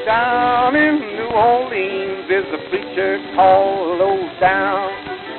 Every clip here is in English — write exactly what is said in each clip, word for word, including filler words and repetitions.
Down in New Orleans is a preacher called Low Down.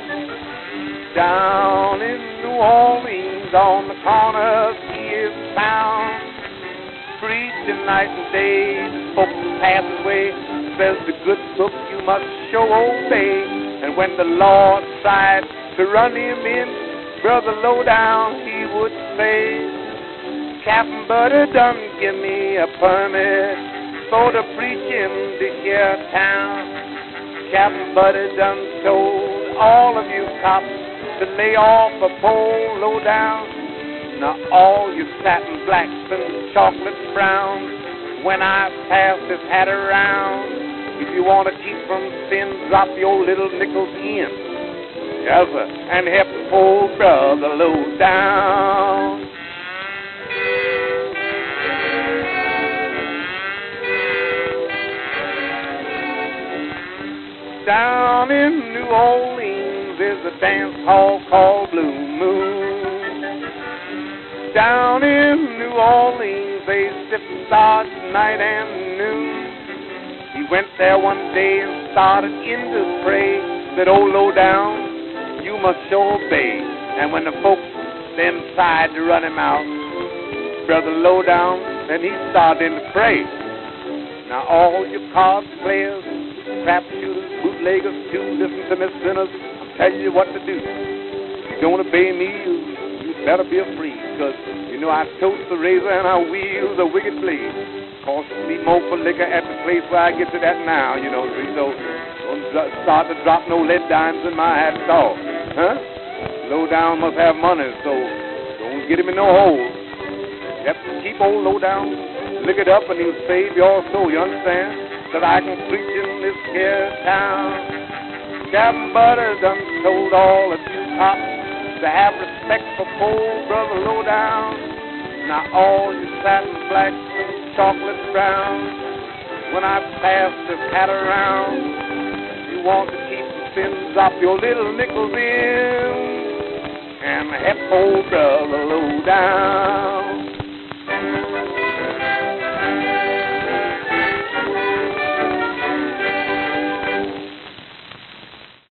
Down in New Orleans on the corners he is found, preaching night and day, folks pass away. Says the good book you must show obey. And when the Lord tried to run him in, Brother Low Down he would say, Captain Buddy done give me a permit for to preach in this here town. Captain Buddy done told all of you cops to lay off a pole low down. Now all you satin blacks and chocolate browns, when I pass this hat around, if you want to keep from sin, drop your little nickels in. Yes, sir. And help poor brother low down. Down in New Orleans is a dance hall called Blue Moon. Down in New Orleans they sip stars night and noon. He went there one day and started in to pray. Said, oh, Low Down, you must show obey. And when the folks then tried to run him out, Brother Low Down, then he started in to pray. Now all you card players, crap shooters, bootleggers, too, listen to me sinners, I'm telling you what to do. If you don't obey me, you, you better be afraid, because you know I toast the razor and I wield the wicked blade. Cost me more for liquor at the place where I get to that now, you know, so don't start to drop no lead dimes in my hat at all. Huh? Low Down must have money, so don't get him in no hole. You have to keep old Low Down, lick it up, and he'll save your soul, you understand? That I can preach in this here town. Captain Buddy done told all of you cops to have respect for poor Brother Low Down. Now all you satin blacks and chocolate browns, when I pass this hat around, you want to keep the sins, drop your little nickels in and help poor Brother Low Down.